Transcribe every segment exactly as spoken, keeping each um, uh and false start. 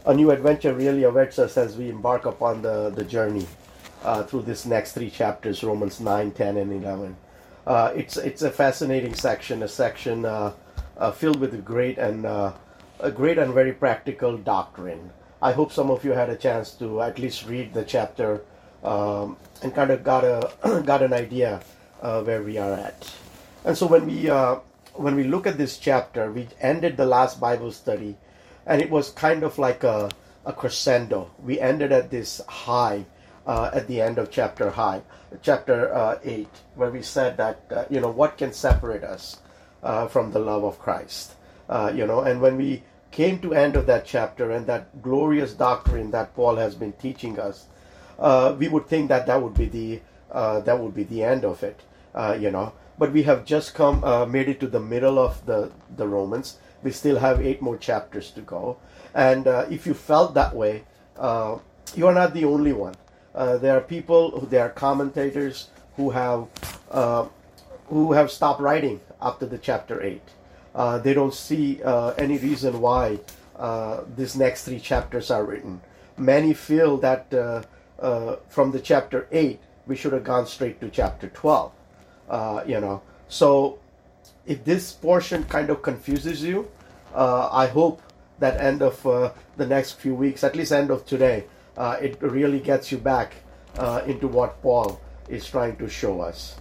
a new adventure really awaits us as we embark upon the, the journey uh, through this next three chapters, Romans nine, ten, and eleven. Uh, it's it's a fascinating section, a section uh, uh, filled with great and uh, a great and very practical doctrine. I hope some of you had a chance to at least read the chapter um, and kind of got a got an idea uh, where we are at. And so when we uh, when we look at this chapter, we ended the last Bible study, and it was kind of like a, a crescendo. We ended at this high uh, at the end of chapter high, chapter uh, eight, where we said that uh, you know what can separate us uh, from the love of Christ, uh, you know, and when we came to end of that chapter and that glorious doctrine that Paul has been teaching us, uh, we would think that that would be the uh, that would be the end of it, uh, you know. But we have just come, uh, made it to the middle of the, the Romans. We still have eight more chapters to go. And uh, if you felt that way, uh, you are not the only one. Uh, there are people, there are commentators who have uh, who have stopped writing after the chapter eight. Uh, they don't see uh, any reason why uh, these next three chapters are written. Many feel that uh, uh, from the chapter eight, we should have gone straight to chapter twelve. Uh, you know, so if this portion kind of confuses you, uh, I hope that end of uh, the next few weeks, at least end of today, uh, it really gets you back uh, into what Paul is trying to show us.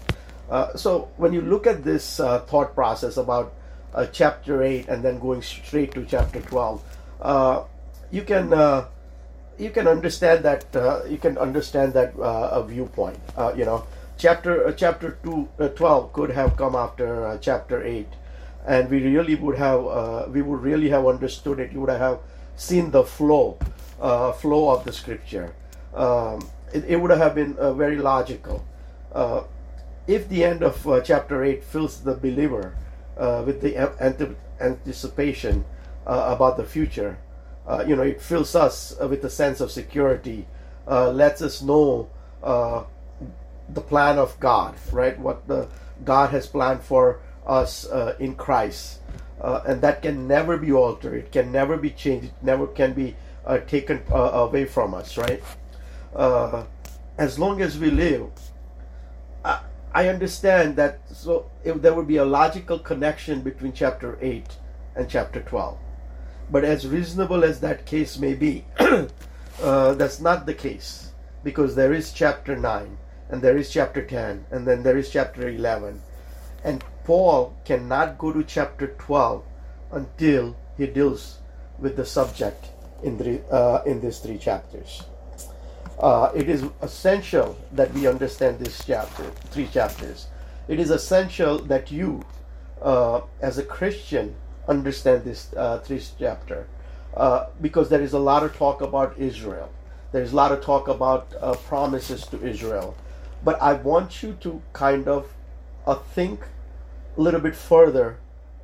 Uh, so when you look at this uh, thought process about uh, chapter eight and then going straight to chapter twelve, uh, you can uh, you can understand that uh, you can understand that uh, a viewpoint. Uh, you know. Chapter uh, chapter two, uh, twelve could have come after uh, chapter eight, and we really would have uh, we would really have understood it. You would have seen the flow uh, flow of the scripture. Um, it, it would have been uh, very logical. Uh, if the end of uh, chapter eight fills the believer uh, with the ant- anticipation uh, about the future, uh, you know, it fills us uh, with a sense of security, uh, lets us know Uh, the plan of God, right? What the God has planned for us uh, in Christ, uh, and that can never be altered. It can never be changed. It never can be uh, taken uh, away from us, right? Uh, as long as we live, I, I understand that. So if there would be a logical connection between chapter eight and chapter twelve, but as reasonable as that case may be, uh, that's not the case, because there is chapter nine. And there is chapter ten, and then there is chapter eleven. And Paul cannot go to chapter twelve until he deals with the subject in the uh, in these three chapters. Uh, it is essential that we understand this chapter, three chapters. It is essential that you, uh, as a Christian, understand this uh, three chapter, uh, because there is a lot of talk about Israel. There is a lot of talk about uh, promises to Israel. But I want you to kind of uh, think a little bit further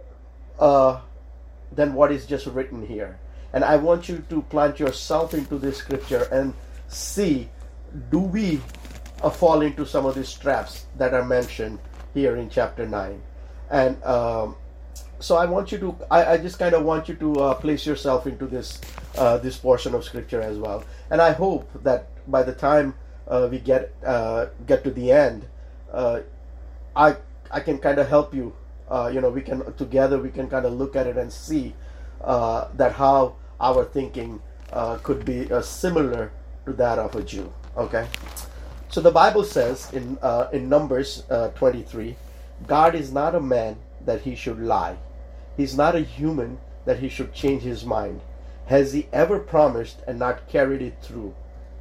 uh, than what is just written here. And I want you to plant yourself into this scripture and see, do we uh, fall into some of these traps that are mentioned here in chapter nine? And um, so I want you to, I, I just kind of want you to uh, place yourself into this, uh, this portion of scripture as well. And I hope that by the time Uh, we get uh, get to the end, uh, I I can kind of help you. Uh, you know, we can together we can kind of look at it and see uh, that how our thinking uh, could be uh, similar to that of a Jew. Okay, so the Bible says in uh, in Numbers uh, twenty-three, God is not a man that he should lie. He's not a human that he should change his mind. Has he ever promised and not carried it through?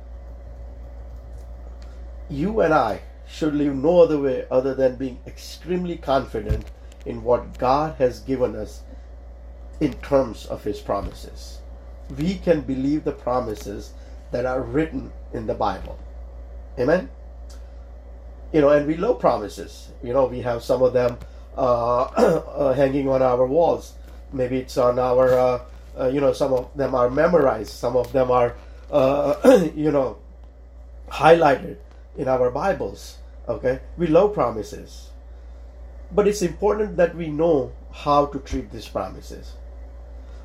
You and I should live no other way other than being extremely confident in what God has given us in terms of his promises. We can believe the promises that are written in the Bible. Amen? You know, and we love promises. You know, we have some of them uh, uh, hanging on our walls. Maybe it's on our, uh, uh, you know, some of them are memorized. Some of them are, uh, you know, highlighted in our Bibles. Okay, we love promises, but it's important that we know how to treat these promises.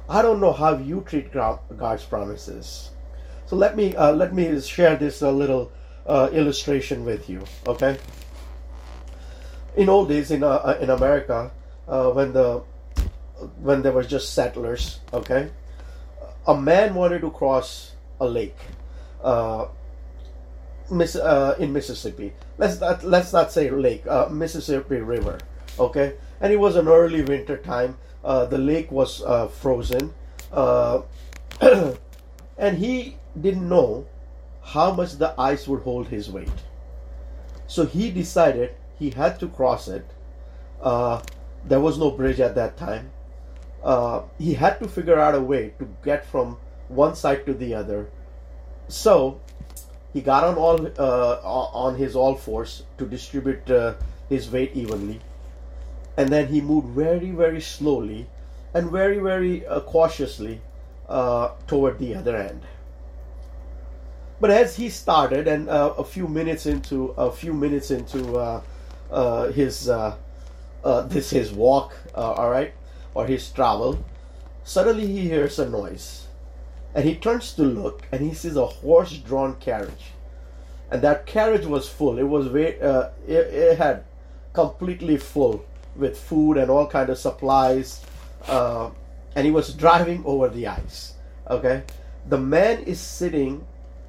I don't know how you treat God's promises. So let me uh, let me share this a little uh, illustration with you. Okay. In old days in uh, in America, uh, when the when there were just settlers, okay, a man wanted to cross a lake, uh, Miss uh, in Mississippi. Let's not let's not say lake, uh, Mississippi River, okay. And it was an early winter time. Uh, the lake was uh, frozen, uh, and he didn't know how much the ice would hold his weight. So he decided he had to cross it. Uh, there was no bridge at that time. Uh, he had to figure out a way to get from one side to the other. So he got on all uh, on his all fours to distribute uh, his weight evenly. And then he moved very, very slowly and very, very uh, cautiously uh, toward the other end. But as he started, and uh, a few minutes into a few minutes into uh, uh, his uh, uh, this his walk, uh, all right, or his travel, suddenly he hears a noise, and he turns to look, and he sees a horse-drawn carriage, and that carriage was full. It was very, uh, it, it had completely full with food and all kind of supplies, uh, and he was driving over the ice. Okay, the man is sitting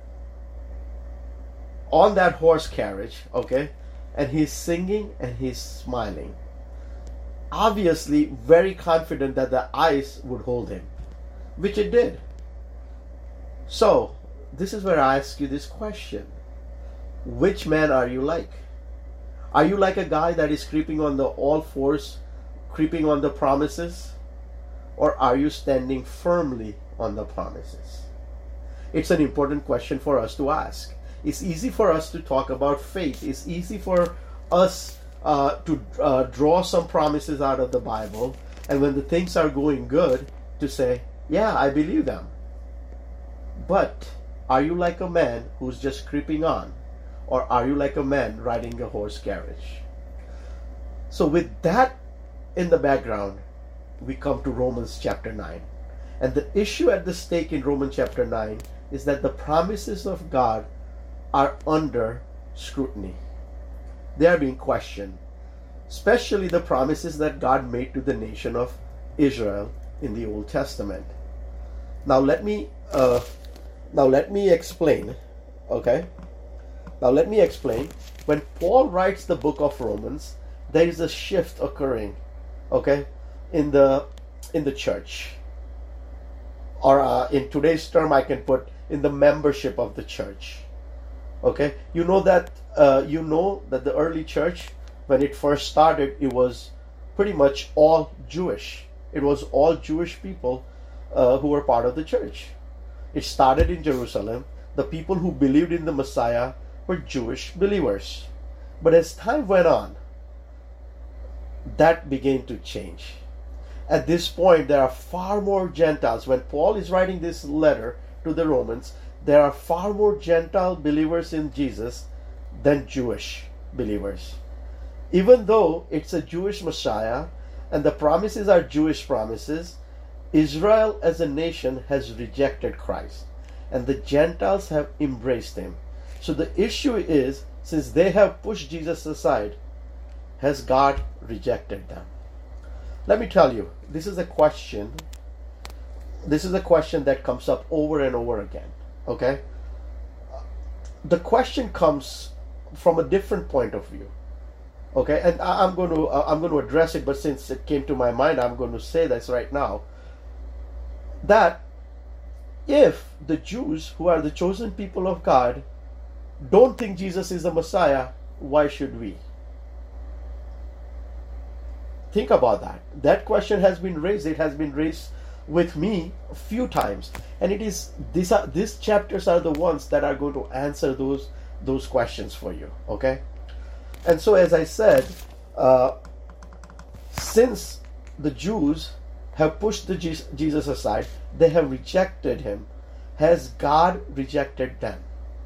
on that horse carriage, okay, and he's singing and he's smiling, obviously very confident that the ice would hold him, which it did. So this is where I ask you this question: which man are you like? Are you like a guy that is creeping on the all fours, creeping on the promises? Or are you standing firmly on the promises? It's an important question for us to ask. It's easy for us to talk about faith. It's easy for us uh, to uh, draw some promises out of the Bible, and when the things are going good, to say, yeah, I believe them. But are you like a man who's just creeping on? Or are you like a man riding a horse carriage? So with that in the background, we come to Romans chapter nine. And the issue at the stake in Romans chapter nine is that the promises of God are under scrutiny. They are being questioned. Especially the promises that God made to the nation of Israel in the Old Testament. Now let me uh, now let me explain. Okay? Now let me explain. When Paul writes the book of Romans, there is a shift occurring, okay, in the in the church, or uh, in today's term, I can put in the membership of the church. Okay, you know that uh, you know that the early church, when it first started, it was pretty much all Jewish. It was all Jewish people uh, who were part of the church. It started in Jerusalem. The people who believed in the Messiah were Jewish believers. But as time went on, that began to change. At this point, there are far more Gentiles. When Paul is writing this letter to the Romans, there are far more Gentile believers in Jesus than Jewish believers. Even though it's a Jewish Messiah and the promises are Jewish promises, Israel as a nation has rejected Christ, and the Gentiles have embraced him. So the issue is, since they have pushed Jesus aside, has God rejected them? Let me tell you, this is a question. This is a question that comes up over and over again. Okay? The question comes from a different point of view. Okay, and I, I'm going to uh, I'm going to address it, but since it came to my mind, I'm going to say this right now. That if the Jews, who are the chosen people of God, don't think Jesus is the Messiah, why should we? Think about that. That question has been raised. It has been raised with me a few times, and it is these are these chapters are the ones that are going to answer those those questions for you. Okay, and so as I said, uh, since the Jews have pushed the Jesus aside, they have rejected him. Has God rejected them?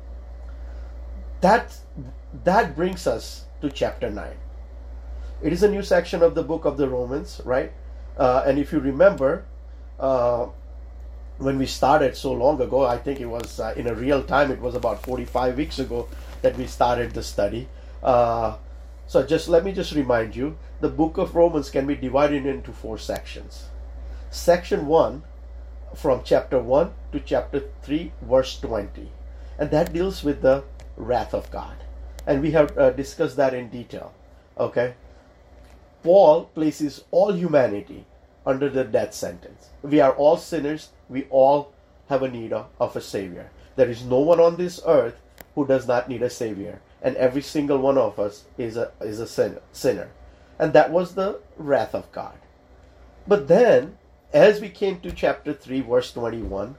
That that brings us to chapter nine. It is a new section of the book of the Romans, right? Uh, and if you remember, uh, when we started so long ago. I think it was uh, in a real time, it was about forty-five weeks ago that we started the study. Uh, so just let me just remind you, the book of Romans can be divided into four sections. Section one, from chapter one to chapter three, verse twenty. And that deals with the wrath of God. And we have uh, discussed that in detail. Okay? Paul places all humanity under the death sentence. We are all sinners. We all have a need of, of a Savior. There is no one on this earth who does not need a Savior. And every single one of us is a, is a sin, sinner. And that was the wrath of God. But then, as we came to chapter three, verse twenty-one,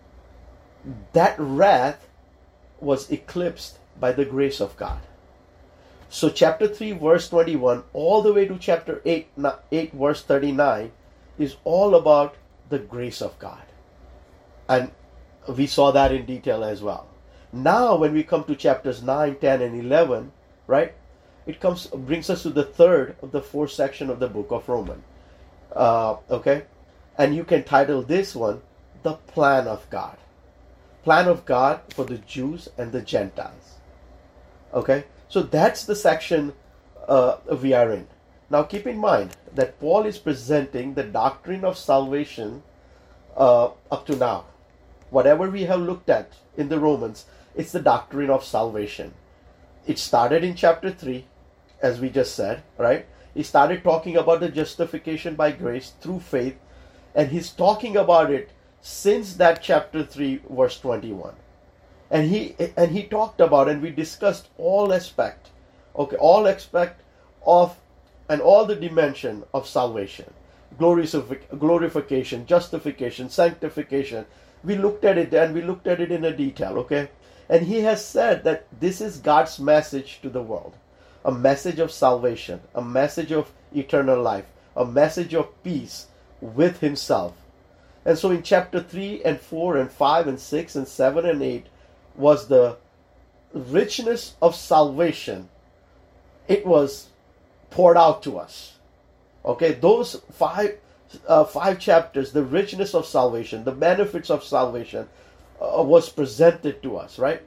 that wrath was eclipsed by the grace of God. So chapter three, verse twenty-one, all the way to chapter eight, eight, verse thirty-nine, is all about the grace of God. And we saw that in detail as well. Now, when we come to chapters nine, ten, and eleven, right, it comes brings us to the third of the fourth section of the book of Romans. Uh, okay? And you can title this one, The Plan of God. Plan of God for the Jews and the Gentiles. Okay? So that's the section uh, we are in. Now keep in mind that Paul is presenting the doctrine of salvation uh, up to now. Whatever we have looked at in the Romans, it's the doctrine of salvation. It started in chapter three, as we just said, right? He started talking about the justification by grace through faith, and he's talking about it since that chapter three, verse twenty-one. And he and he talked about, and we discussed all aspect, okay, all aspect of and all the dimension of salvation, glorification, justification, sanctification. We looked at it and we looked at it in a detail, okay? And he has said that this is God's message to the world, a message of salvation, a message of eternal life, a message of peace with himself. And so in chapter three and four and five and six and seven and eight was the richness of salvation. It was poured out to us. Okay, those five uh, five chapters, the richness of salvation, the benefits of salvation uh, was presented to us, right?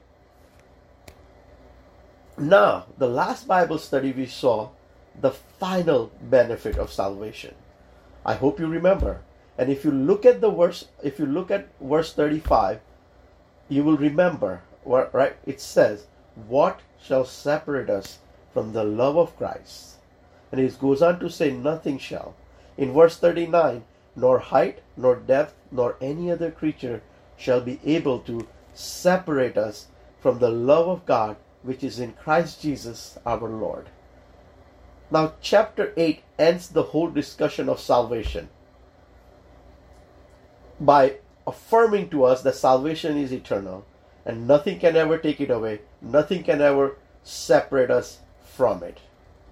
Now, the last Bible study we saw the final benefit of salvation. I hope you remember. And if you look at the verse, if you look at verse thirty-five, you will remember, right? It says, "What shall separate us from the love of Christ?" And it goes on to say, "Nothing shall." In verse thirty-nine, "Nor height, nor depth, nor any other creature shall be able to separate us from the love of God, which is in Christ Jesus our Lord." Now, chapter eight ends the whole discussion of salvation by affirming to us that salvation is eternal and nothing can ever take it away. Nothing can ever separate us from it.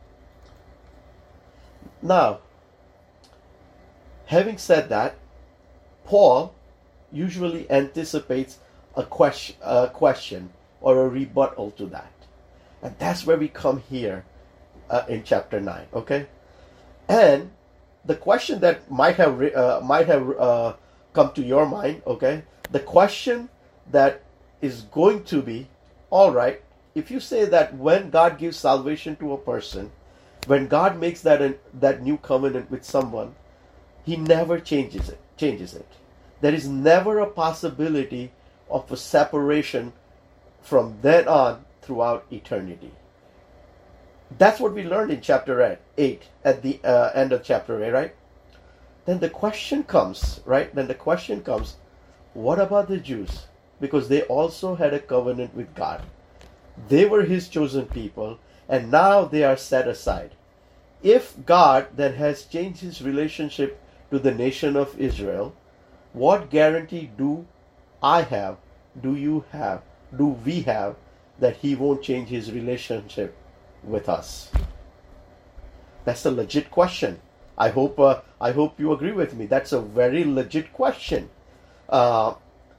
Now, having said that, Paul usually anticipates a question, a question or a rebuttal to that. And that's where we come here uh, in chapter nine, okay? And the question that might have uh, might have uh, come to your mind, okay? The question that is going to be, all right, if you say that when God gives salvation to a person, when God makes that an, that new covenant with someone, he never changes it, changes it. There is never a possibility of a separation from then on throughout eternity. That's what we learned in chapter eight, at the uh, end of chapter eight, right? Then the question comes, right? Then the question comes, what about the Jews? Because they also had a covenant with God. They were his chosen people, and now they are set aside. If God then has changed his relationship to the nation of Israel, what guarantee do I have, do you have, do we have, that he won't change his relationship with us? That's a legit question. I hope uh, I hope you agree with me. That's a very legit question. Uh,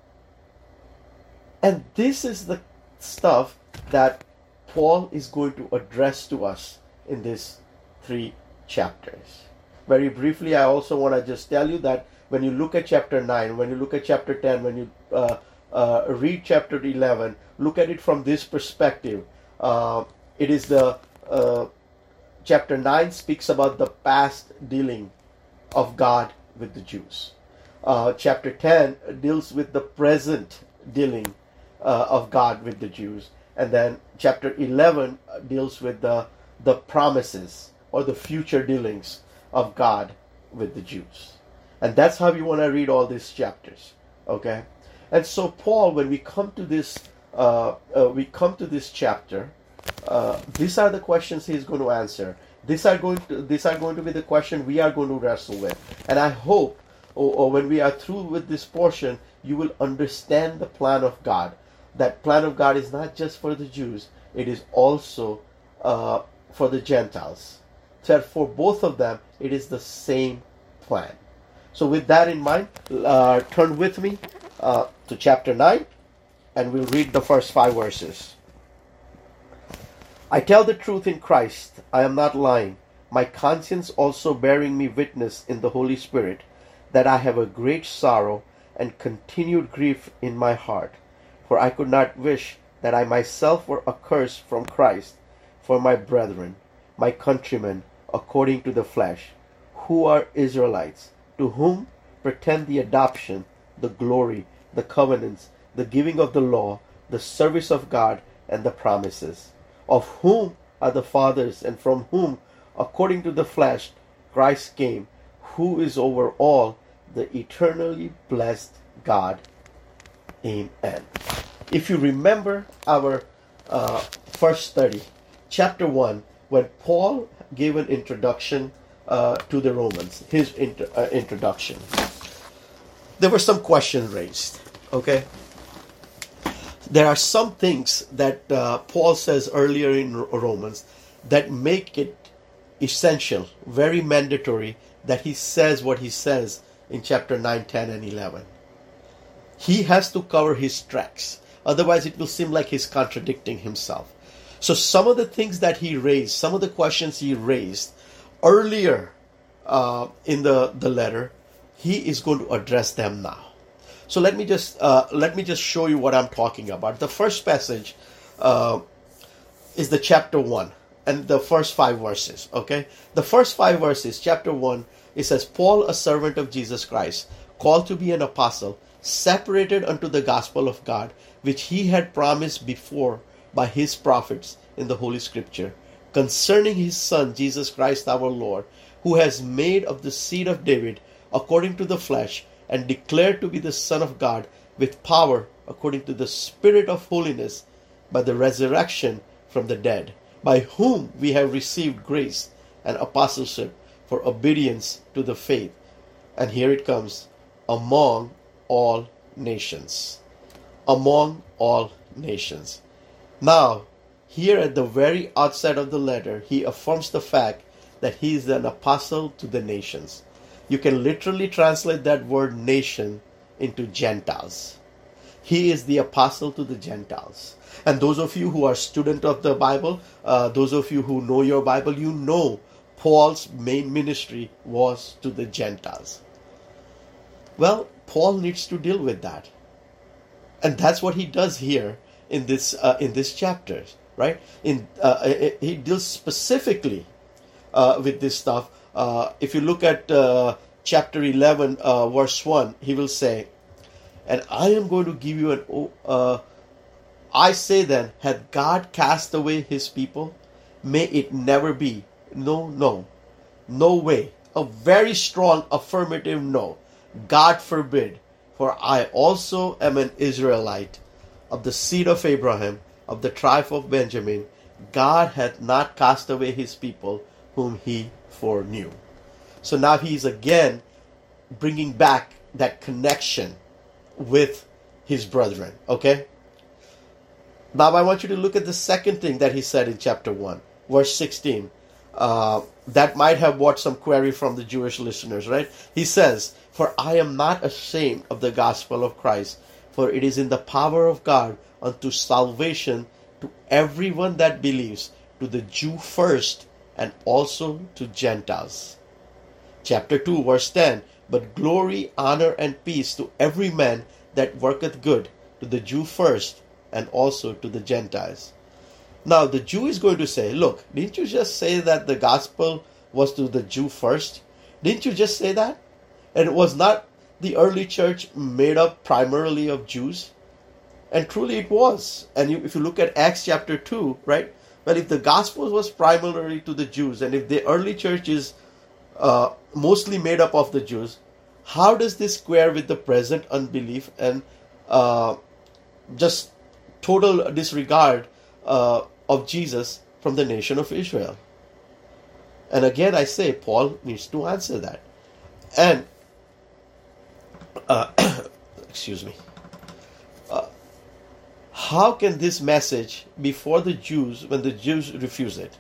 and this is the stuff that Paul is going to address to us in these three chapters. Very briefly, I also want to just tell you that when you look at chapter nine, when you look at chapter ten, when you uh, uh, read chapter eleven, look at it from this perspective. Uh, it is the uh, chapter nine speaks about the past dealing of God with the Jews. Uh, chapter ten deals with the present dealing uh, of God with the Jews. And then chapter eleven deals with the, the promises or the future dealings of God with the Jews. And that's how you want to read all these chapters. Okay? And so Paul, when we come to this, uh, uh, we come to this chapter, uh, these are the questions he's going to answer. These are going to, these are going to be the question we are going to wrestle with. And I hope, or, or when we are through with this portion, you will understand the plan of God. That plan of God is not just for the Jews, it is also uh, for the Gentiles. So for both of them, it is the same plan. So with that in mind, uh, turn with me uh, to chapter nine, and we'll read the first five verses. I tell the truth in Christ, I am not lying, my conscience also bearing me witness in the Holy Spirit, that I have a great sorrow and continued grief in my heart. For I could not wish that I myself were accursed from Christ for my brethren, my countrymen, according to the flesh, who are Israelites, to whom pretend the adoption, the glory, the covenants, the giving of the law, the service of God, and the promises, of whom are the fathers, and from whom, according to the flesh, Christ came, who is over all, the eternally blessed God. Amen. If you remember our uh, first study, chapter one, when Paul gave an introduction uh, to the Romans, his inter- uh, introduction, there were some questions raised. Okay? There are some things that uh, Paul says earlier in Romans that make it essential, very mandatory, that he says what he says in chapter nine, ten, and eleven. He has to cover his tracks. Otherwise, it will seem like he's contradicting himself. So some of the things that he raised, some of the questions he raised earlier uh, in the, the letter, he is going to address them now. So let me just uh, let me just show you what I'm talking about. The first passage uh, is the chapter one and the first five verses. Okay, the first five verses, chapter one, it says, "Paul, a servant of Jesus Christ, called to be an apostle, separated unto the gospel of God, which he had promised before by his prophets in the Holy Scripture, concerning his Son, Jesus Christ our Lord, who has made of the seed of David, according to the flesh, and declared to be the Son of God, with power, according to the Spirit of holiness, by the resurrection from the dead, by whom we have received grace and apostleship for obedience to the faith." And here it comes, "among all nations." Among all nations. Now, here at the very outset of the letter, he affirms the fact that he is an apostle to the nations. You can literally translate that word nation into Gentiles. He is the apostle to the Gentiles. And those of you who are student of the Bible, uh, those of you who know your Bible, you know Paul's main ministry was to the Gentiles. Well, Paul needs to deal with that. And that's what he does here in this uh, in this chapter, right? In uh, he deals specifically uh, with this stuff. Uh, if you look at uh, chapter eleven, uh, verse one, he will say, "And I am going to give you an. Uh, I say then, hath God cast away his people? May it never be. No, no, no way." A very strong affirmative no. God forbid. For I also am an Israelite, of the seed of Abraham, of the tribe of Benjamin. God hath not cast away his people, whom he foreknew. So now he is again bringing back that connection with his brethren. Okay? Now I want you to look at the second thing that he said in chapter one, verse sixteen. Uh, that might have brought some query from the Jewish listeners, right? He says, "For I am not ashamed of the gospel of Christ, for it is in the power of God unto salvation to everyone that believes, to the Jew first, and also to Gentiles." Chapter two, verse ten, but glory, honor, and peace to every man that worketh good, to the Jew first, and also to the Gentiles. Now the Jew is going to say, look, didn't you just say that the gospel was to the Jew first? Didn't you just say that? And it was not the early church made up primarily of Jews? And truly it was. And you, if you look at Acts chapter two, right? Well, if the gospel was primarily to the Jews, and if the early church is uh, mostly made up of the Jews, how does this square with the present unbelief and uh, just total disregard uh, of Jesus from the nation of Israel? And again, I say, Paul needs to answer that. And, uh, excuse me, uh, how can this message be for the Jews when the Jews refuse it?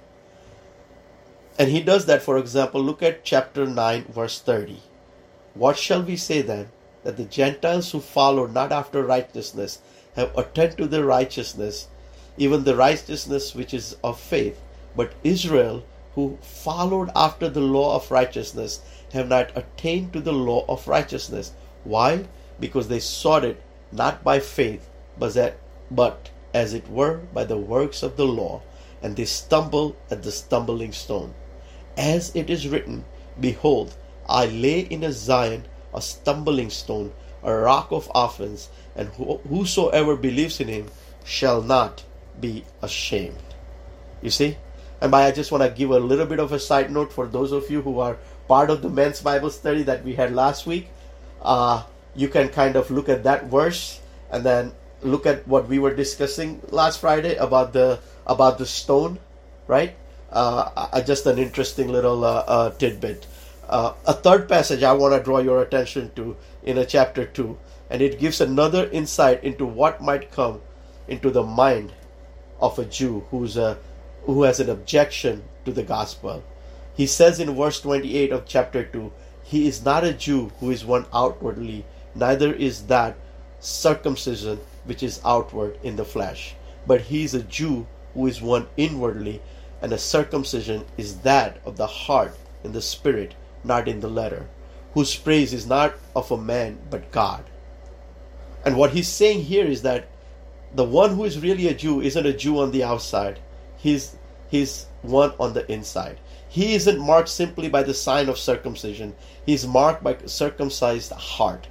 And he does that, for example, look at chapter nine, verse thirty. What shall we say then? That the Gentiles who follow not after righteousness have attained to the righteousness, even the righteousness which is of faith. But Israel, who followed after the law of righteousness, have not attained to the law of righteousness. Why? Because they sought it not by faith, but, that, but as it were by the works of the law, and they stumble at the stumbling stone. As it is written, Behold, I lay in a Zion a stumbling stone, a rock of offense, and whosoever believes in him shall not be ashamed. You see? And by I just want to give a little bit of a side note for those of you who are part of the men's Bible study that we had last week. Uh, you can kind of look at that verse and then look at what we were discussing last Friday about the about the stone, right? Uh, just an interesting little uh, uh, tidbit. Uh, a third passage I want to draw your attention to in a chapter two, and it gives another insight into what might come into the mind of a Jew who's a who has an objection to the gospel. He says in verse twenty-eight of chapter two, He is not a Jew who is one outwardly, neither is that circumcision which is outward in the flesh, but he is a Jew who is one inwardly, and a circumcision is that of the heart in the spirit, not in the letter, whose praise is not of a man but God. And what he's saying here is that the one who is really a Jew isn't a Jew on the outside. He's, he's one on the inside. He isn't marked simply by the sign of circumcision. He's marked by circumcised heart.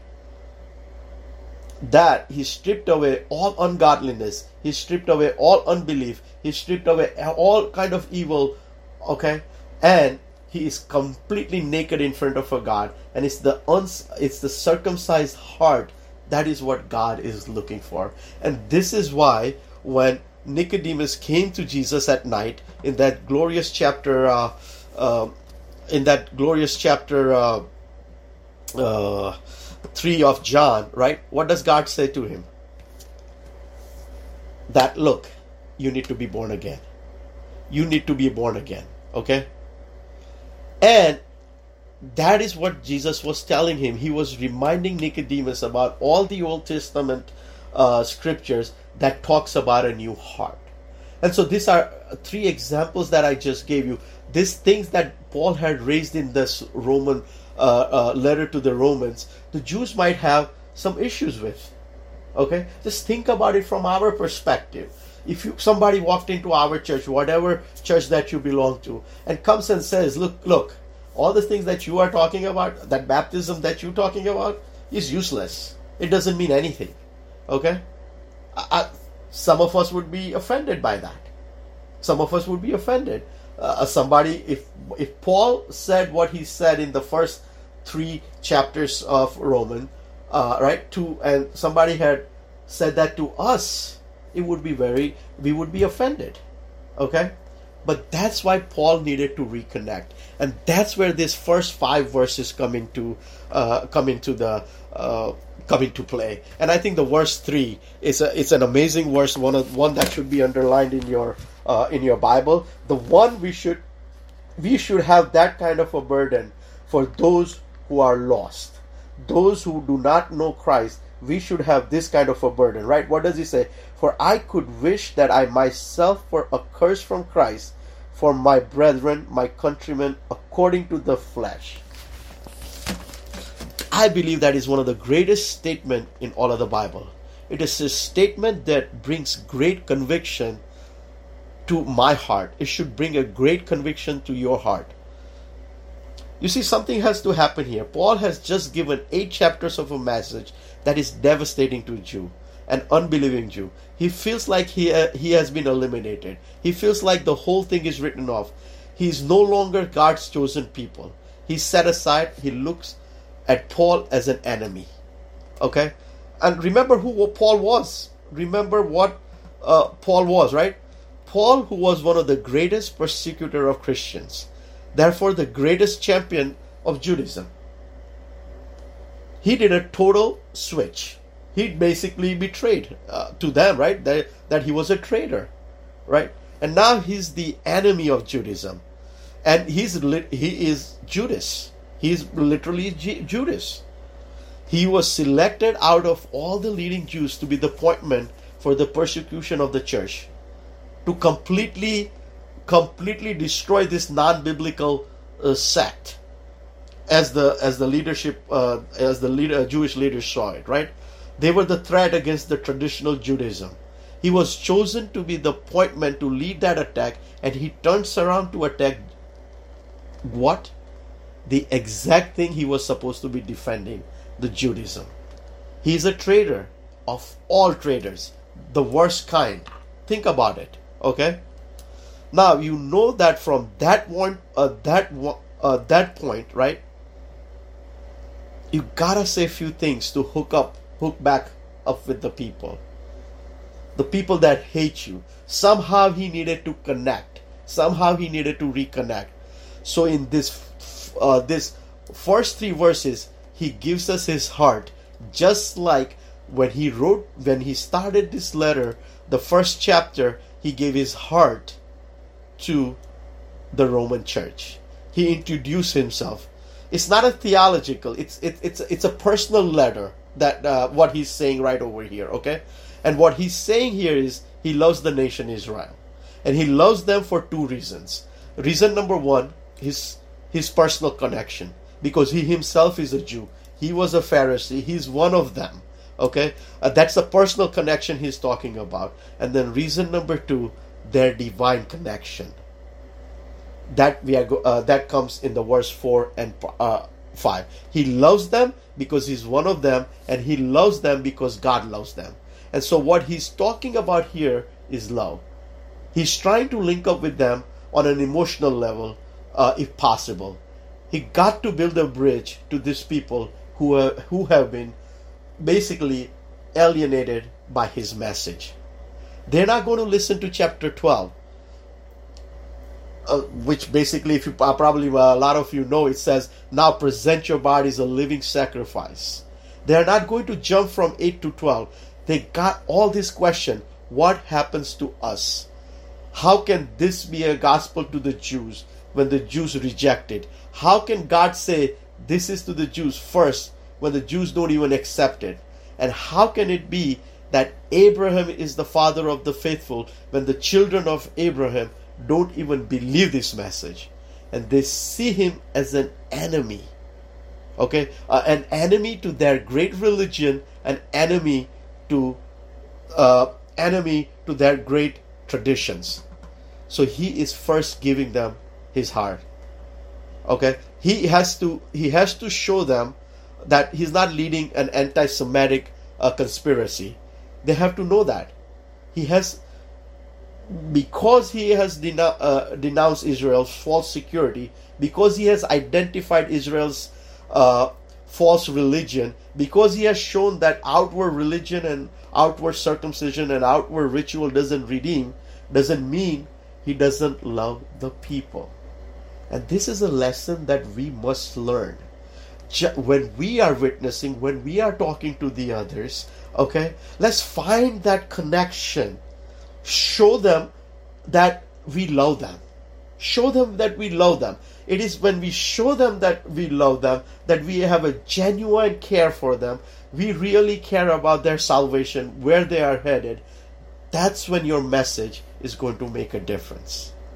That he stripped away all ungodliness. He stripped away all unbelief. He stripped away all kind of evil. Okay? And he is completely naked in front of a God. And it's the uns- it's the circumcised heart. That is what God is looking for. And this is why when Nicodemus came to Jesus at night in that glorious chapter, uh, uh, in that glorious chapter uh, uh, three of John, right? What does God say to him? That, look, you need to be born again. You need to be born again, okay? And that is what Jesus was telling him. He was reminding Nicodemus about all the Old Testament uh, scriptures that talks about a new heart. And so these are three examples that I just gave you. These things that Paul had raised in this Roman uh, uh, letter to the Romans, the Jews might have some issues with. Okay? Just think about it from our perspective. If you somebody walked into our church, whatever church that you belong to, and comes and says, look, look, all the things that you are talking about, that baptism that you're talking about, is useless. It doesn't mean anything. Okay? I, I, some of us would be offended by that. Some of us would be offended. Uh, somebody, if if Paul said what he said in the first three chapters of Romans, uh, right, to and somebody had said that to us, it would be very, we would be offended. Okay? But that's why Paul needed to reconnect, and that's where this first five verses come into uh, come into the uh, come into play. And I think the verse three is a it's an amazing verse, one of one that should be underlined in your uh, in your Bible. The one we should we should have that kind of a burden for those who are lost, those who do not know Christ. We should have this kind of a burden, right? What does he say? For I could wish that I myself were accursed from Christ for my brethren, my countrymen, according to the flesh. I believe that is one of the greatest statements in all of the Bible. It is a statement that brings great conviction to my heart. It should bring a great conviction to your heart. You see, something has to happen here. Paul has just given eight chapters of a message that is devastating to a Jew, an unbelieving Jew. He feels like he, uh, he has been eliminated. He feels like the whole thing is written off. He is no longer God's chosen people. He's set aside. He looks at Paul as an enemy. Okay? And remember who Paul was. Remember what uh, Paul was, right? Paul, who was one of the greatest persecutor of Christians. Therefore, the greatest champion of Judaism. He did a total switch. He basically betrayed uh, to them, right? That, that he was a traitor, right? And now he's the enemy of Judaism. And he's lit, he is Judas. He's literally G- Judas. He was selected out of all the leading Jews to be the appointment for the persecution of the church. To completely, completely destroy this non-biblical uh, sect. As the as the leadership, uh, as the leader, Jewish leaders saw it, right? They were the threat against the traditional Judaism. He was chosen to be the appointment to lead that attack, and he turns around to attack what? The exact thing he was supposed to be defending, the Judaism. He's a traitor of all traitors, the worst kind. Think about it, okay? Now you know that from that point, uh, that uh, that point, right? You gotta say a few things to hook up, hook back up with the people. The people that hate you. Somehow he needed to connect. Somehow he needed to reconnect. So in this, uh, this first three verses, he gives us his heart, just like when he wrote, when he started this letter, the first chapter, he gave his heart to the Roman church. He introduced himself. It's not a theological. It's it, it's it's a personal letter that uh, what he's saying right over here. Okay, and what he's saying here is he loves the nation Israel, and he loves them for two reasons. Reason number one, his his personal connection, because he himself is a Jew. He was a Pharisee. He's one of them. Okay, uh, that's a personal connection he's talking about. And then reason number two, their divine connection. That we are go- uh, that comes in the verse four and uh, five. He loves them because he's one of them, and he loves them because God loves them. And so what he's talking about here is love. He's trying to link up with them on an emotional level, uh, if possible. He got to build a bridge to these people who are, who have been basically alienated by his message. They're not going to listen to chapter twelve. Uh, which basically, if you uh, probably uh, a lot of you know, it says, now present your bodies a living sacrifice. They're not going to jump from eight to twelve. They got all this question, what happens to us? How can this be a gospel to the Jews when the Jews reject it? How can God say this is to the Jews first when the Jews don't even accept it? And how can it be that Abraham is the father of the faithful when the children of Abraham don't even believe this message, and they see him as an enemy? Okay, uh, an enemy to their great religion, an enemy to uh, enemy to their great traditions. So he is first giving them his heart. Okay, he has to he has to show them that he's not leading an anti-Semitic uh, conspiracy. They have to know that he has. Because he has deno- uh, denounced Israel's false security, because he has identified Israel's uh, false religion, because he has shown that outward religion and outward circumcision and outward ritual doesn't redeem, doesn't mean he doesn't love the people. And this is a lesson that we must learn. When we are witnessing, when we are talking to the others, okay, let's find that connection. Show them that we love them. Show them that we love them. It is when we show them that we love them, that we have a genuine care for them, we really care about their salvation, where they are headed. That's when your message is going to make a difference.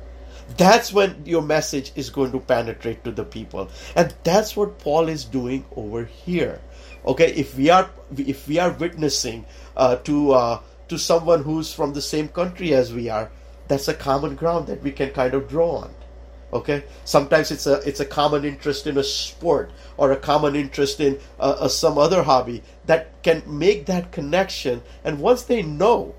That's when your message is going to penetrate to the people. And that's what Paul is doing over here. Okay, if we are if we are witnessing uh, to uh, to someone who's from the same country as we are, that's a common ground that we can kind of draw on. Okay, sometimes it's a it's a common interest in a sport or a common interest in uh, uh, some other hobby that can make that connection. And once they know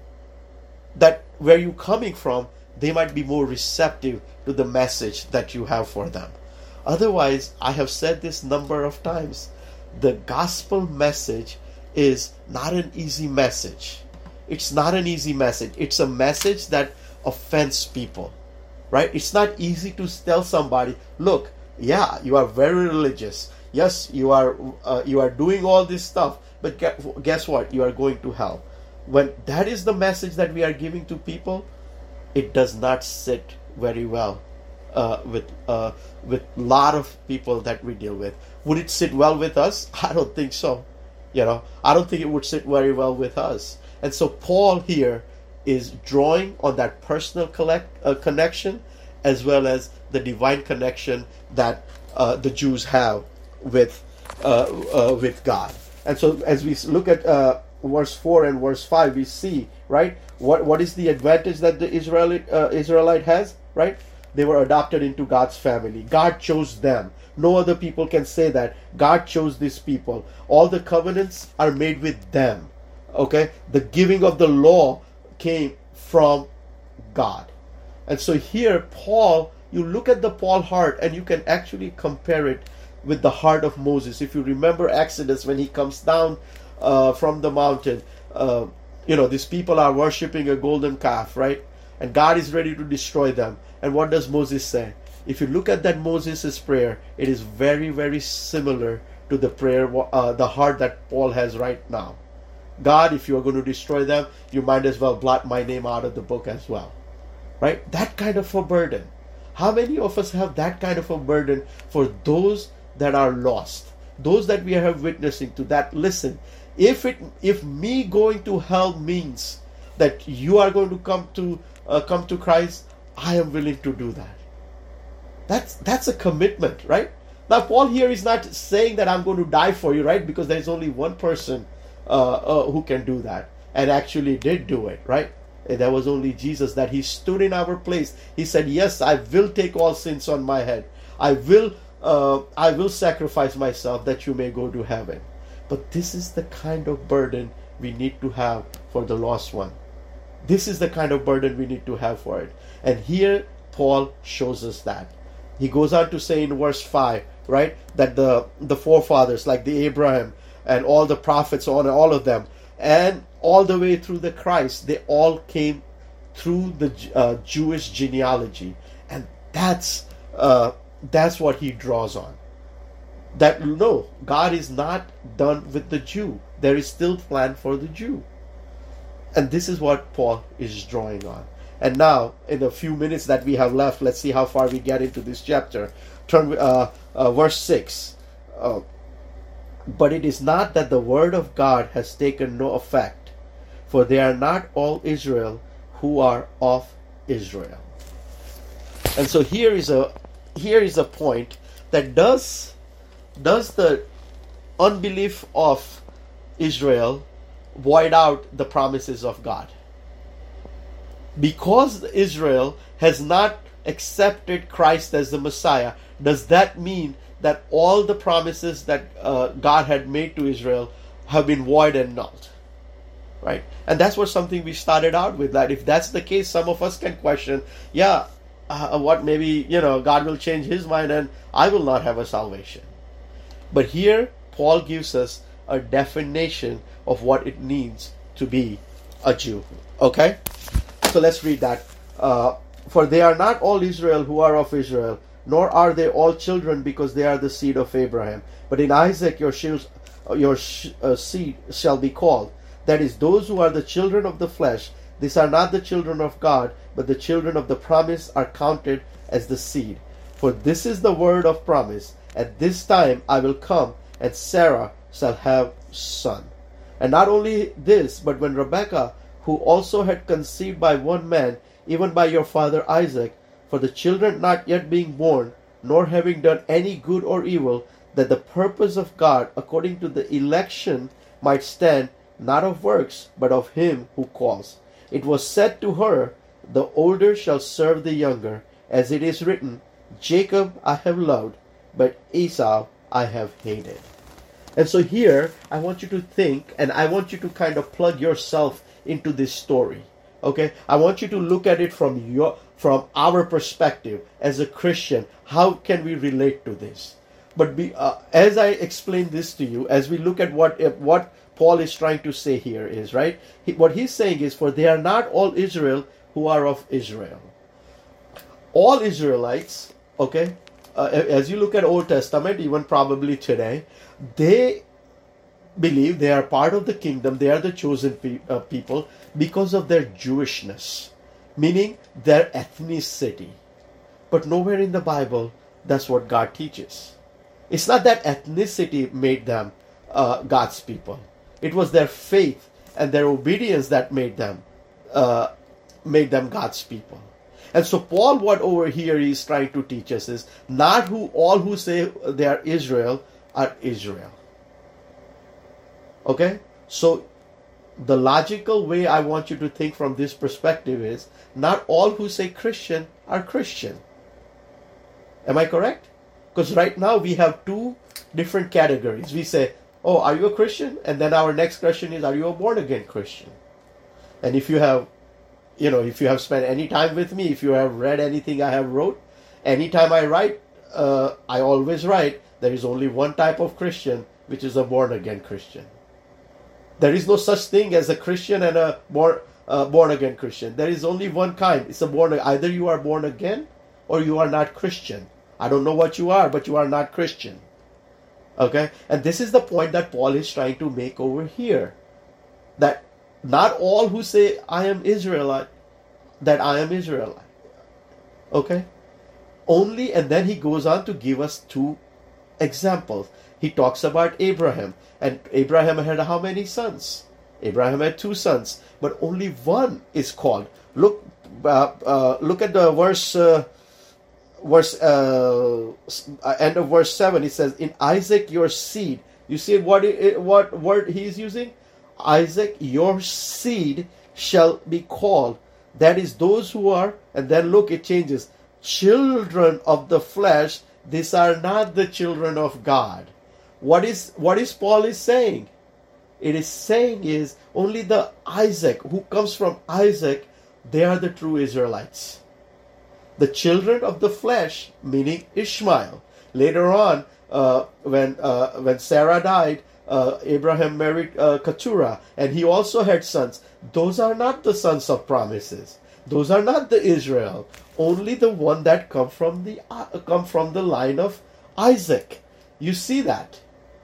that where you're coming from, they might be more receptive to the message that you have for them. Otherwise, I have said this number of times, the gospel message is not an easy message. It's not an easy message. It's a message that offends people, right? It's not easy to tell somebody, look, yeah, you are very religious. Yes, you are uh, you are doing all this stuff, but guess what? You are going to hell. When that is the message that we are giving to people, it does not sit very well uh, with uh, with a lot of people that we deal with. Would it sit well with us? I don't think so. You know, I don't think it would sit very well with us. And so Paul here is drawing on that personal collect, uh, connection as well as the divine connection that uh, the Jews have with uh, uh, with God. And so as we look at uh, verse four and verse five, we see, right, what what is the advantage that the Israelite uh, Israelite has, right? They were adopted into God's family. God chose them. No other people can say that. God chose these people. All the covenants are made with them. Okay? The giving of the law came from God. And so here, Paul, you look at the Paul heart and you can actually compare it with the heart of Moses. If you remember Exodus, when he comes down uh, from the mountain, uh, you know, these people are worshiping a golden calf, right? And God is ready to destroy them. And what does Moses say? If you look at that Moses' prayer, it is very, very similar to the prayer, uh, the heart that Paul has right now. God, if you are going to destroy them, you might as well blot my name out of the book as well. Right? That kind of a burden. How many of us have that kind of a burden for those that are lost? Those that we are witnessing to, that listen, if it if me going to hell means that you are going to come to uh, come to Christ, I am willing to do that. That's that's a commitment, right? Now Paul here is not saying that I'm going to die for you, right? Because there's only one person uh, uh, who can do that, and actually did do it, right? And that was only Jesus, that he stood in our place. He said, yes, I will take all sins on my head. I will uh, I will sacrifice myself that you may go to heaven. But this is the kind of burden we need to have for the lost one. This is the kind of burden we need to have for it. And here Paul shows us that. He goes on to say in verse five, right, that the, the forefathers, like the Abraham and all the prophets, all, all of them, and all the way through the Christ, they all came through the uh, Jewish genealogy. And that's uh, that's what he draws on. That no, God is not done with the Jew. There is still plan for the Jew. And this is what Paul is drawing on. And now, in the few minutes that we have left, let's see how far we get into this chapter. Turn uh, uh, verse six. Uh, but it is not that the word of God has taken no effect, for they are not all Israel who are of Israel. And so here is a here is a point that does does the unbelief of Israel void out the promises of God? Because Israel has not accepted Christ as the Messiah, does that mean that all the promises that uh, God had made to Israel have been void and nulled? Right? And that's what something we started out with, that if that's the case, some of us can question, yeah, uh, what maybe, you know, God will change his mind and I will not have a salvation. But here, Paul gives us a definition of what it means to be a Jew. Okay? So let's read that. Uh, For they are not all Israel who are of Israel, nor are they all children because they are the seed of Abraham. But in Isaac your, shield, your sh- uh, seed shall be called. That is, those who are the children of the flesh, these are not the children of God, but the children of the promise are counted as the seed. For this is the word of promise. At this time I will come, and Sarah shall have son. And not only this, but when Rebekah, who also had conceived by one man, even by your father Isaac, For the children not yet being born, nor having done any good or evil, that the purpose of God according to the election might stand, not of works, but of him who calls. It was said to her, the older shall serve the younger, as it is written, Jacob I have loved, but Esau I have hated. And so here, I want you to think, and I want you to kind of plug yourself into this story. Okay? I want you to look at it from your, from our perspective as a Christian. How can we relate to this? But be, uh, as I explain this to you, as we look at what what Paul is trying to say here is, right? He, what he's saying is, for they are not all Israel who are of Israel. All Israelites, okay, uh, as you look at Old Testament, even probably today, they believe they are part of the kingdom, they are the chosen pe- uh, people because of their Jewishness, meaning their ethnicity. But nowhere in the Bible, that's what God teaches. It's not that ethnicity made them uh, God's people. It was their faith and their obedience that made them uh, made them God's people. And so Paul, what over here he is trying to teach us is not who all who say they are Israel are Israel. Okay? So the logical way I want you to think from this perspective is not all who say Christian are Christian. Am I correct? Because right now we have two different categories. We say, oh, are you a Christian? And then our next question is, are you a born-again Christian? And if you have, you know, if you have spent any time with me, if you have read anything I have wrote, anytime I write, uh, I always write, there is only one type of Christian, which is a born-again Christian. There is no such thing as a Christian and a born, uh, born-again Christian. There is only one kind. It's a born. Either you are born again or you are not Christian. I don't know what you are, but you are not Christian. Okay? And this is the point that Paul is trying to make over here. That not all who say, I am Israelite, that I am Israelite. Okay? Only, and then he goes on to give us two examples. He talks about Abraham. And Abraham had how many sons? Abraham had two sons. But only one is called. Look, uh, uh, look at the verse... Uh, Verse uh, end of verse seven. It says, "In Isaac your seed." You see what it, what word he is using? Isaac, your seed shall be called. That is those who are. And then look, it changes. Children of the flesh. These are not the children of God. What is what is Paul is saying? It is saying is only the Isaac who comes from Isaac. They are the true Israelites. The children of the flesh, meaning Ishmael. Later on, uh, when uh, when Sarah died, uh, Abraham married uh, Keturah, and he also had sons. Those are not the sons of promises. Those are not the Israel. Only the one that come from the uh, come from the line of Isaac. You see that?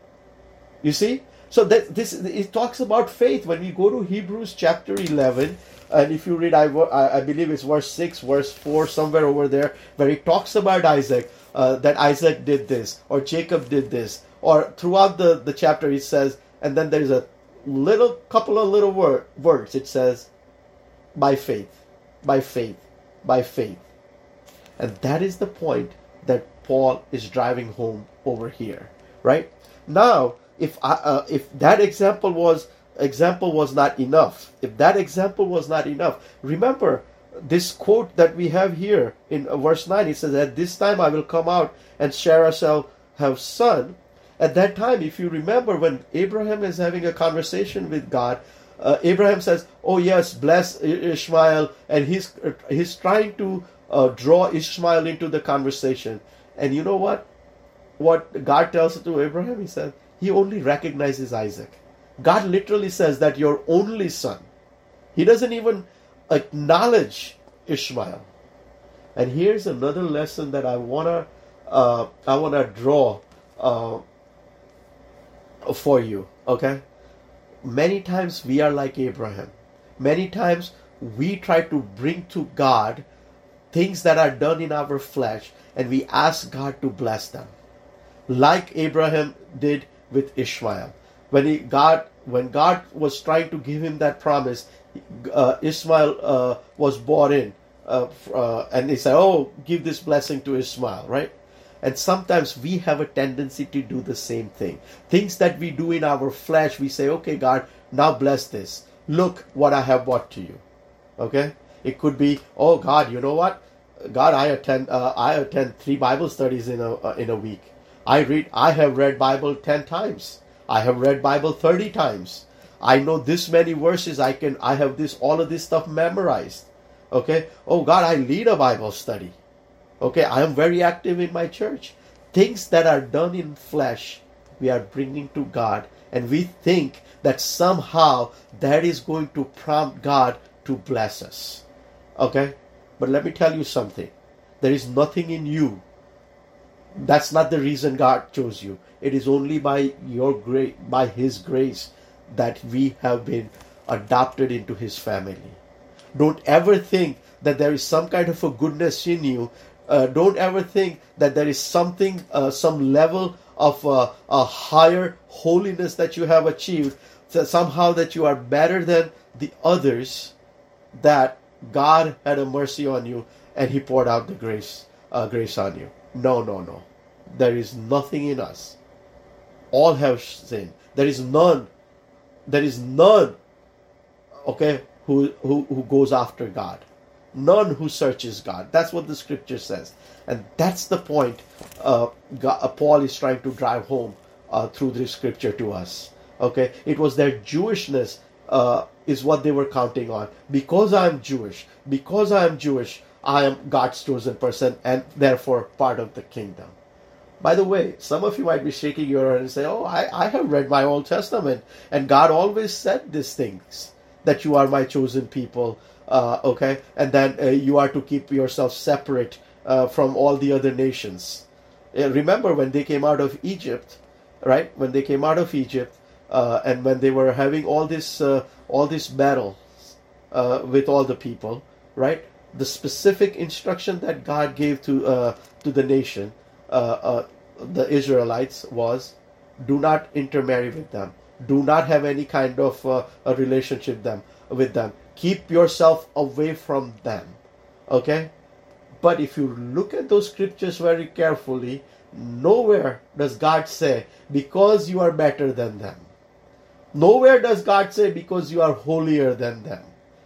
You see? So that this it talks about faith. When we go to Hebrews chapter eleven. And if you read, I, I believe it's verse six, verse four, somewhere over there, where he talks about Isaac, uh, that Isaac did this, or Jacob did this, or throughout the, the chapter it says, and then there's a little couple of little word, words. It says, by faith, by faith, by faith. And that is the point that Paul is driving home over here, right? Now, if I, uh, if that example was example was not enough, if that example was not enough, remember this quote that we have here in verse nine. It says, at this time I will come out and Sarah shall have son. At that time, if you remember, when Abraham is having a conversation with God, uh, Abraham says, oh yes, bless Ishmael, and he's he's trying to uh, draw Ishmael into the conversation. And you know what what God tells to Abraham? He says he only recognizes Isaac. God literally says that your only son. He doesn't even acknowledge Ishmael. And here's another lesson that I wanna uh, I wanna draw uh, for you. Okay, many times we are like Abraham. Many times we try to bring to God things that are done in our flesh, and we ask God to bless them, like Abraham did with Ishmael. When he God when God was trying to give him that promise, uh, Ishmael uh, was brought in. Uh, uh, uh, and they say, oh, give this blessing to Ishmael, right? And sometimes we have a tendency to do the same thing. Things that we do in our flesh, we say, okay, God, now bless this. Look what I have brought to you. Okay? It could be, oh, God, you know what? God, I attend uh, I attend three Bible studies in a uh, in a week. I read I have read Bible ten times. I have read Bible thirty times. I know this many verses. I can I have this all of this stuff memorized. Okay? Oh God, I lead a Bible study. Okay, I am very active in my church. Things that are done in flesh, we are bringing to God, and we think that somehow that is going to prompt God to bless us. Okay? But let me tell you something. There is nothing in you. That's not the reason God chose you. It is only by your grace, by His grace, that we have been adopted into His family. Don't ever think that there is some kind of a goodness in you. Uh, don't ever think that there is something, uh, some level of uh, a higher holiness that you have achieved, that somehow that you are better than the others, that God had a mercy on you and He poured out the grace, uh, grace on you. No, no, no. There is nothing in us. All have sinned. There is none. There is none. Okay, who who who goes after God. None who searches God. That's what the scripture says. And that's the point uh, God, uh, Paul is trying to drive home uh, through this scripture to us. Okay, it was their Jewishness uh, is what they were counting on. Because I am Jewish, because I am Jewish, I am God's chosen person and therefore part of the kingdom. By the way, some of you might be shaking your head and say, oh, I, I have read my Old Testament and God always said these things, that you are my chosen people. Uh, okay, and then uh, you are to keep yourself separate uh, from all the other nations. Uh, remember when they came out of Egypt, right? When they came out of Egypt, uh, and when they were having all this, uh, all this battle uh, with all the people, right? The specific instruction that God gave to uh, to the nation, uh, uh, the Israelites, was, do not intermarry with them. Do not have any kind of uh, a relationship them with them. Keep yourself away from them. Okay? But if you look at those scriptures very carefully, nowhere does God say, because you are better than them. Nowhere does God say, because you are holier than them.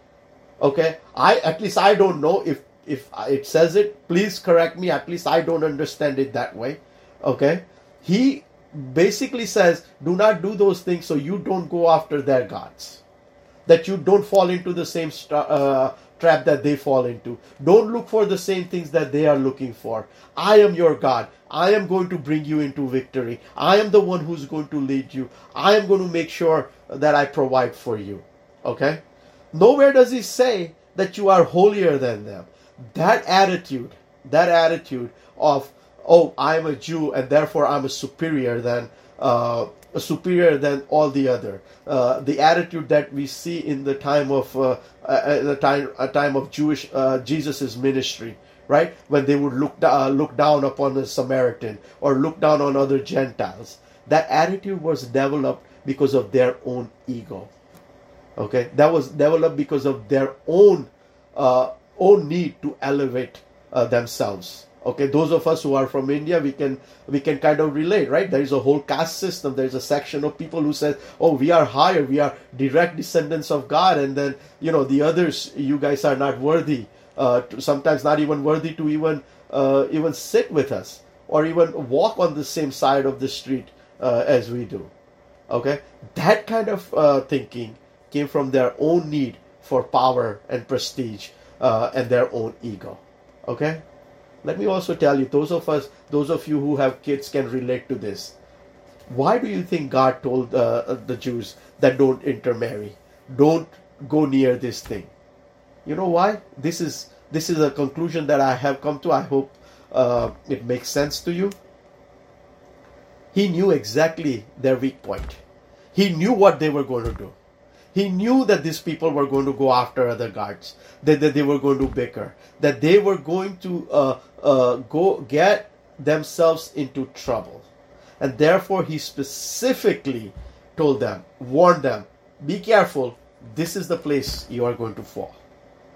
Okay? I at least I don't know if, if it says it. Please correct me. At least I don't understand it that way. Okay? He basically says, do not do those things so you don't go after their gods. That you don't fall into the same uh, trap that they fall into. Don't look for the same things that they are looking for. I am your God. I am going to bring you into victory. I am the one who's going to lead you. I am going to make sure that I provide for you. Okay? Nowhere does he say that you are holier than them. That attitude, that attitude of, oh, I am a Jew and therefore I'm a superior than uh, superior than all the other. Uh, the attitude that we see in the time of uh, uh, the time a time of Jewish uh, Jesus's ministry, right? When they would look uh, look down upon the Samaritan or look down on other Gentiles. That attitude was developed because of their own ego. Okay, that was developed because of their own uh, own need to elevate uh, themselves. Okay, those of us who are from India, we can we can kind of relate, right? There is a whole caste system. There is a section of people who says, "Oh, we are higher. We are direct descendants of God," and then you know the others, you guys are not worthy. Uh, to, sometimes not even worthy to even uh, even sit with us or even walk on the same side of the street uh, as we do. Okay, that kind of uh, thinking came from their own need for power and prestige uh, and their own ego. Okay. Let me also tell you, those of us, those of you who have kids can relate to this. Why do you think God told uh, the Jews that don't intermarry? Don't go near this thing. You know why? This is this is a conclusion that I have come to. I hope uh, it makes sense to you. He knew exactly their weak point. He knew what they were going to do. He knew that these people were going to go after other gods, that, that they were going to bicker, that they were going to uh, uh, go get themselves into trouble. And therefore, he specifically told them, warned them, be careful, this is the place you are going to fall.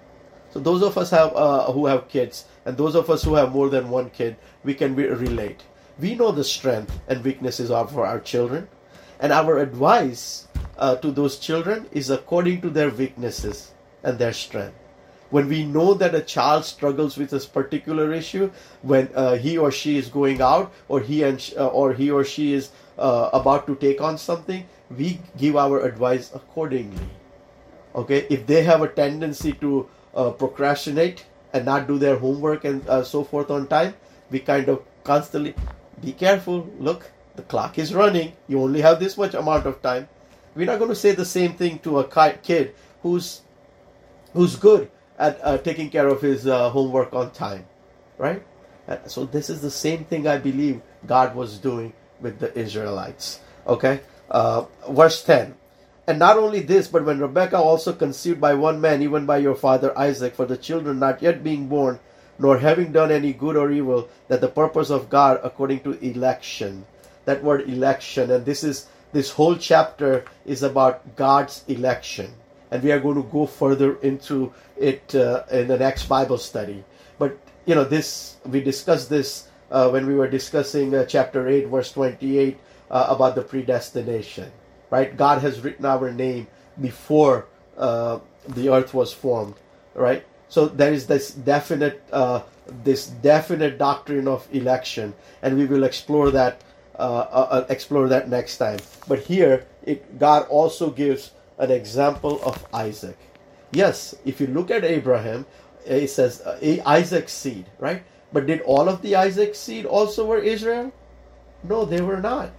So those of us have uh, who have kids, and those of us who have more than one kid, we can re- relate. We know the strength and weaknesses of our children, and our advice uh, to those children is according to their weaknesses and their strength. When we know that a child struggles with this particular issue, when uh, he or she is going out, or he and sh- uh, or he or she is uh, about to take on something, we give our advice accordingly. Okay, if they have a tendency to uh, procrastinate and not do their homework and uh, so forth on time, we kind of constantly be careful. Look, the clock is running. You only have this much amount of time. We're not going to say the same thing to a kid who's who's good at uh, taking care of his uh, homework on time, right? And so this is the same thing I believe God was doing with the Israelites. Okay, uh, verse ten. And not only this, but when Rebekah also conceived by one man, even by your father Isaac, for the children not yet being born, nor having done any good or evil, that the purpose of God according to election. That word election, and this is this whole chapter is about God's election. And we are going to go further into it uh, in the next Bible study. But, you know, this we discussed this uh, when we were discussing uh, chapter eight, verse twenty-eight, uh, about the predestination. Right? God has written our name before uh, the earth was formed. Right? So there is this definite, uh, this definite doctrine of election, and we will explore that, uh, uh, explore that next time. But here, it God also gives an example of Isaac. Yes, if you look at Abraham, it says uh, Isaac's seed, right? But did all of the Isaac seed also were Israel? No, they were not.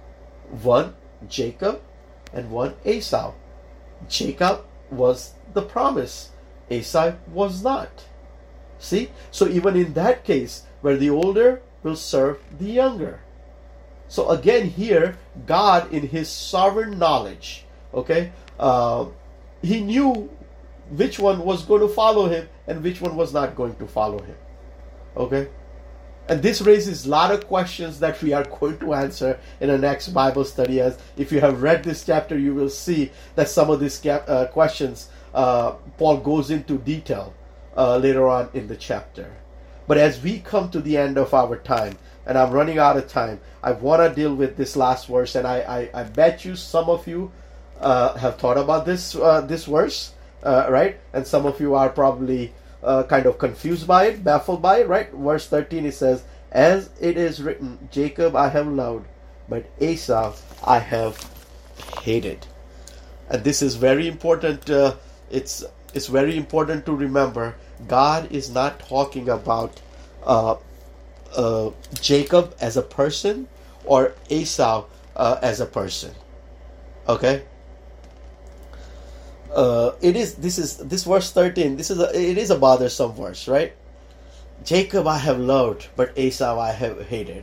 One, Jacob, and one, Esau. Jacob was the promise. Esau was not. See? So even in that case, where the older will serve the younger. So again here, God in His sovereign knowledge, okay, uh, He knew which one was going to follow Him and which one was not going to follow Him. Okay? And this raises a lot of questions that we are going to answer in the next Bible study. As if you have read this chapter, you will see that some of these uh, questions uh, Paul goes into detail uh, later on in the chapter. But as we come to the end of our time, and I'm running out of time, I want to deal with this last verse. And I, I, I bet you some of you uh, have thought about this uh, this verse, uh, right? And some of you are probably Uh, kind of confused by it, baffled by it, right? Verse thirteen, it says, as it is written, Jacob I have loved, but Esau I have hated. And this is very important. Uh, it's it's very important to remember. God is not talking about uh, uh, Jacob as a person or Esau uh, as a person. Okay. Uh, it is. This is this verse thirteen. This is a, it is a bothersome verse, right? Jacob I have loved, but Esau I have hated.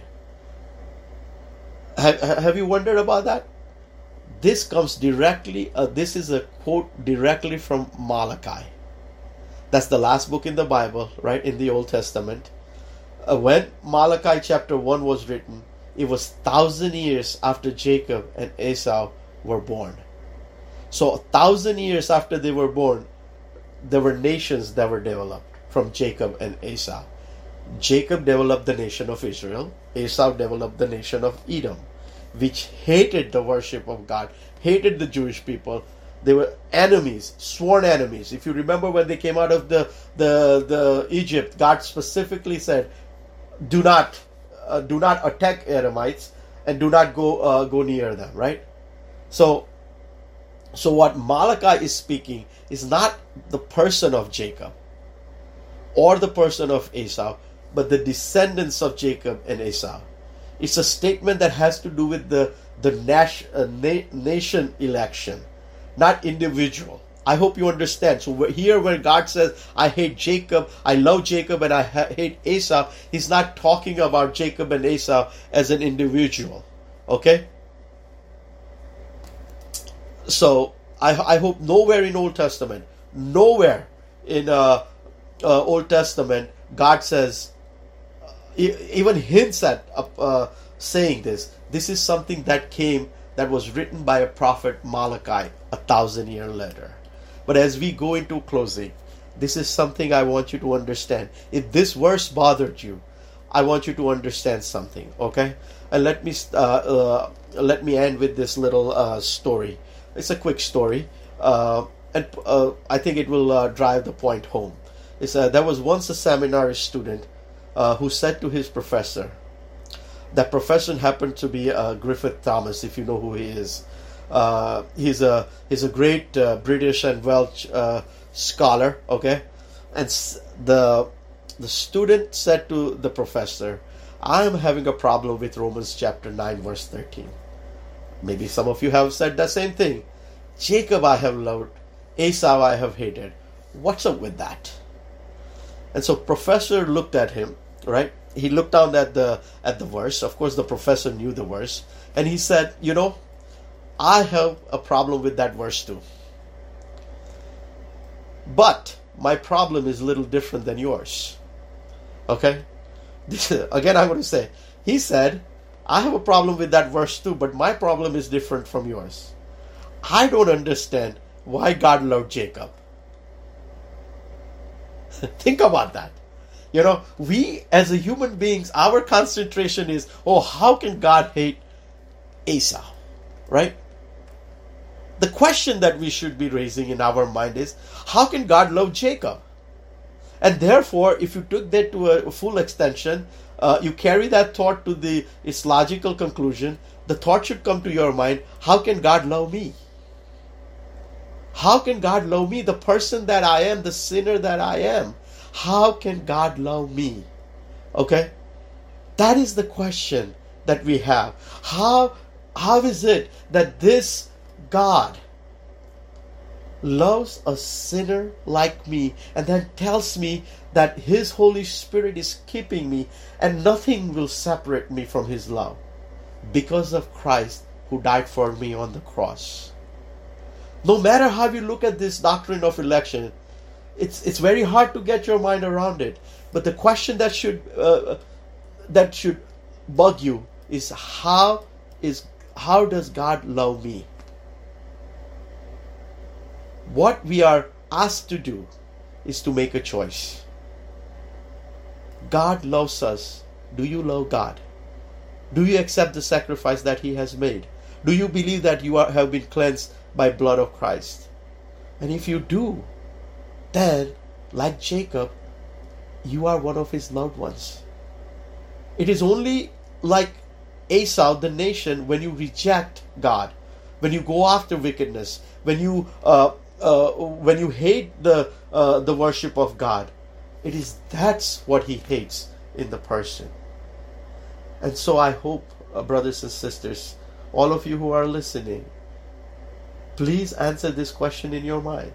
Have Have you wondered about that? This comes directly. Uh, this is a quote directly from Malachi. That's the last book in the Bible, right? In the Old Testament. Uh, when Malachi chapter one was written, it was thousand years after Jacob and Esau were born. So a thousand years after they were born, there were nations that were developed from Jacob and Esau. Jacob developed the nation of Israel. Esau developed the nation of Edom, which hated the worship of God, hated the Jewish people. They were enemies, sworn enemies. If you remember when they came out of the the, the Egypt, God specifically said, "Do not, uh, do not attack Edomites, and do not go uh, go near them." Right? So. So what Malachi is speaking is not the person of Jacob or the person of Esau, but the descendants of Jacob and Esau. It's a statement that has to do with the, the nas- uh, na- nation election, not individual. I hope you understand. So here where God says, I hate Jacob, I love Jacob, and I ha- hate Esau, He's not talking about Jacob and Esau as an individual. Okay? So I, I hope nowhere in Old Testament, nowhere in uh, uh, Old Testament, God says, uh, even hints at uh, uh, saying this. This is something that came, that was written by a prophet Malachi a thousand years later. But as we go into closing, This is something I want you to understand. If this verse bothered you, I want you to understand something, okay? And let me uh, uh, let me end with this little uh, story. It's a quick story, uh, and uh, I think it will uh, drive the point home. It's, uh, there was once a seminary student uh, who said to his professor, that professor happened to be uh, Griffith Thomas, if you know who he is. Uh, he's a he's a great uh, British and Welsh uh, scholar, okay? And the the student said to the professor, I am having a problem with Romans chapter nine verse thirteen. Maybe some of you have said the same thing. Jacob I have loved, Esau I have hated. What's up with that? And so professor looked at him, right? He looked down at the at the verse. Of course, the professor knew the verse. And he said, you know, I have a problem with that verse too. But my problem is a little different than yours. Okay? This, again, I'm going to say, he said, I have a problem with that verse too, but my problem is different from yours. I don't understand why God loved Jacob. Think about that. You know, we as a human beings, our concentration is, oh, how can God hate Esau? Right? The question that we should be raising in our mind is, how can God love Jacob? And therefore, if you took that to a full extension, uh, you carry that thought to the its logical conclusion, the thought should come to your mind, how can God love me? How can God love me, the person that I am, the sinner that I am? How can God love me? Okay? That is the question that we have. How, how is it that this God loves a sinner like me and then tells me that His Holy Spirit is keeping me and nothing will separate me from His love because of Christ who died for me on the cross? No matter how you look at this doctrine of election, it's it's very hard to get your mind around it. But the question that should uh, that should bug you is how is how does God love me? What we are asked to do is to make a choice. God loves us. Do you love God? Do you accept the sacrifice that He has made? Do you believe that you are, have been cleansed by blood of Christ? And if you do, then, like Jacob, you are one of His loved ones. It is only like Esau, the nation, when you reject God, when you go after wickedness, when you uh, uh, when you hate the uh, the worship of God, it is that's what He hates in the person. And so I hope, uh, brothers and sisters, all of you who are listening, please answer this question in your mind.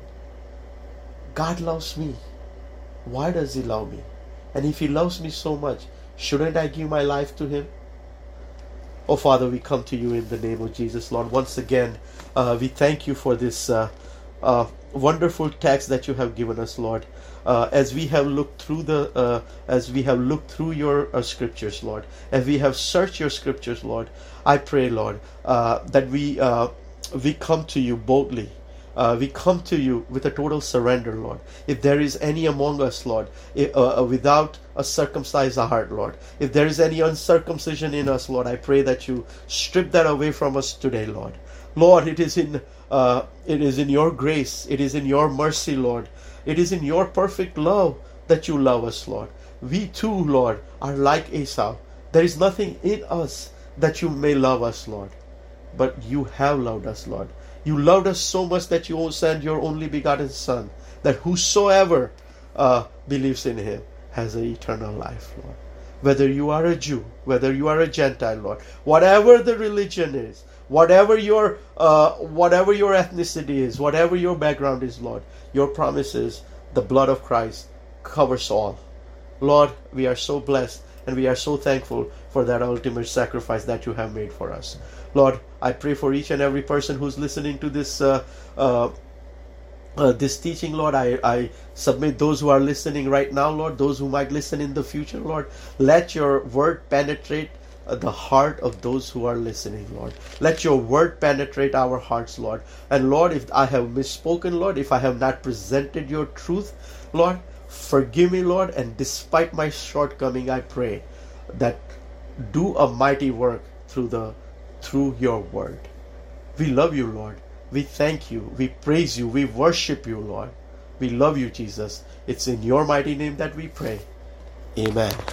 God loves me. Why does He love me? And if He loves me so much, shouldn't I give my life to Him? Oh, Father, we come to You in the name of Jesus, Lord. Once again, uh, we thank You for this uh, uh, wonderful text that You have given us, Lord. Uh, as we have looked through the, uh, as we have looked through Your uh, scriptures, Lord, as we have searched Your scriptures, Lord, I pray, Lord, uh, that we uh, we come to You boldly. Uh, we come to You with a total surrender, Lord. If there is any among us, Lord, if, uh, without a circumcised heart, Lord, if there is any uncircumcision in us, Lord, I pray that You strip that away from us today, Lord. Lord, it is in uh, it is in Your grace, it is in Your mercy, Lord. It is in Your perfect love that You love us, Lord. We too, Lord, are like Esau. There is nothing in us that You may love us, Lord. But You have loved us, Lord. You loved us so much that You sent Your only begotten Son, that whosoever uh, believes in Him has an eternal life, Lord. Whether you are a Jew, whether you are a Gentile, Lord, whatever the religion is, whatever your uh, whatever your ethnicity is, whatever your background is, Lord, Your promise is the blood of Christ covers all. Lord, we are so blessed and we are so thankful for that ultimate sacrifice that You have made for us. Lord, I pray for each and every person who's listening to this uh, uh, uh, this teaching, Lord. I, I submit those who are listening right now, Lord, those who might listen in the future, Lord. Let Your word penetrate. uh, the heart of those who are listening, Lord. Let your word penetrate our hearts, Lord. And Lord, if I have misspoken, Lord, if I have not presented your truth, Lord, forgive me, Lord. And despite my shortcoming, I pray that do a mighty work through the through your word. We love you, Lord. We thank you. We praise you. We worship you, Lord. We love you, Jesus. It's in your mighty name that we pray. Amen.